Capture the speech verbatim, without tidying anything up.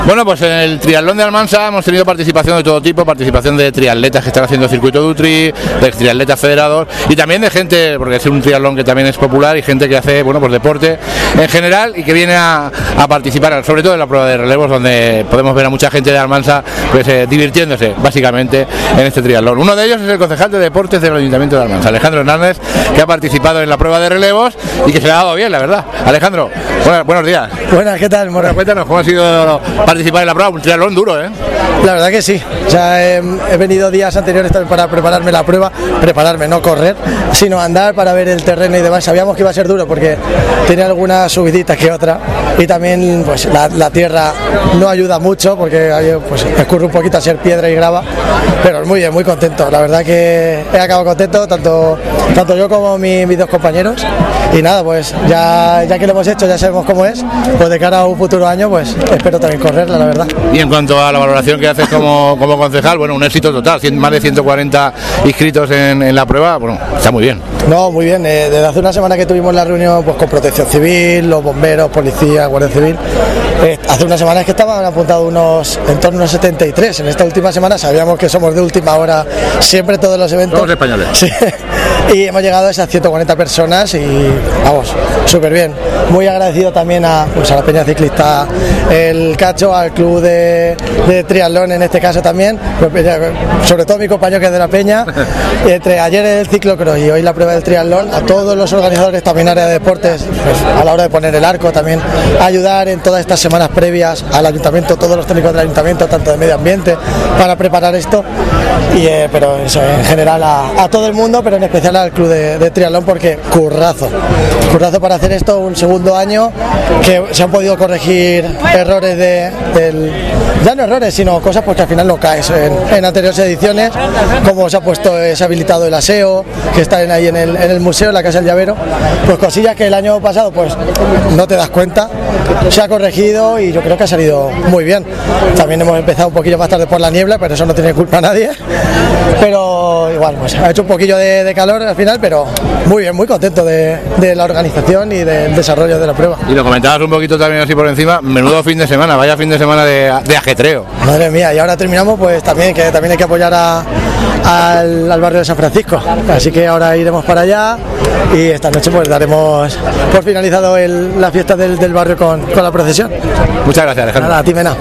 Bueno, pues en el triatlón de Almansa hemos tenido participación de todo tipo, participación de triatletas que están haciendo el circuito de Utri, de triatletas federados y también de gente, porque es un triatlón que también es popular y gente que hace, bueno, pues deporte en general y que viene a, a participar, sobre todo en la prueba de relevos, donde podemos ver a mucha gente de Almansa pues eh, divirtiéndose básicamente en este triatlón. Uno de ellos es el concejal de deportes del Ayuntamiento de Almansa, Alejandro Hernández, que ha participado en la prueba de relevos y que se le ha dado bien, la verdad. Alejandro, buenas, buenos días. Buenas, ¿qué tal, Mora? Cuéntanos cómo ha sido participar en la prueba, un triatlón duro, ¿eh? La verdad que sí, o sea, he, he venido días anteriores también para prepararme la prueba, prepararme, no correr, sino andar para ver el terreno y demás. Sabíamos que iba a ser duro porque tiene algunas subiditas que otra y también pues la, la tierra no ayuda mucho porque hay, pues, escurre un poquito a ser piedra y grava, pero muy bien, muy contento, la verdad que he acabado contento, tanto, tanto yo como mi, mis dos compañeros y nada, pues ya, ya que lo hemos hecho, ya sabemos cómo es, pues de cara a un futuro año, pues espero también correrla, la verdad. Y en cuanto a la valoración que haces como, como concejal, bueno, un éxito total, más de ciento cuarenta inscritos en, en la prueba, bueno, está muy bien. No, muy bien, eh, desde hace una semana que tuvimos la reunión pues con Protección Civil, los bomberos, policía, Guardia Civil, eh, hace unas semanas que estaban apuntados unos, en torno a unos setenta y tres, en esta última semana sabíamos que somos de última hora, siempre todos los eventos. Somos españoles. Sí, y hemos llegado a esas ciento cuarenta personas y vamos, súper bien. Muy agradecido también a, pues, a la Peña Ciclista El Cacho, al club de, de triatlón en este caso también, sobre todo mi compañero que es de la Peña, entre ayer el ciclocross y hoy la prueba del triatlón, a todos los organizadores también área de deportes, pues, a la hora de poner el arco también, ayudar en todas estas semanas previas al ayuntamiento, todos los técnicos del ayuntamiento, tanto de medio ambiente, para preparar esto, y, eh, pero eso en general a, a todo el mundo, pero en especial al club de, de triatlón porque currazo, currazo para hacer esto un segundo año, que se han podido corregir errores de, del, ya no errores, sino cosas porque al final no caes en, en anteriores ediciones, como se ha puesto, se ha habilitado el aseo, que está en, ahí en el, en el museo, en la Casa del Llavero, pues cosillas que el año pasado pues no te das cuenta, se ha corregido y yo creo que ha salido muy bien. También hemos empezado un poquillo más tarde por la niebla, pero eso no tiene culpa a nadie, pero igual pues ha hecho un poquillo de, de calor al final, pero muy bien, muy contento de, de la organización y del desarrollo de la prueba. Y lo comentabas un poquito también así por encima, menudo fin de semana, vaya fin de semana de, de ajetreo. Madre mía, y ahora terminamos pues también, que también hay que apoyar a, al, al barrio de San Francisco, así que ahora iremos para allá y esta noche pues daremos por finalizado el, la fiesta del, del barrio con, con la procesión. Muchas gracias, Alejandro. Nada, a ti, Mena.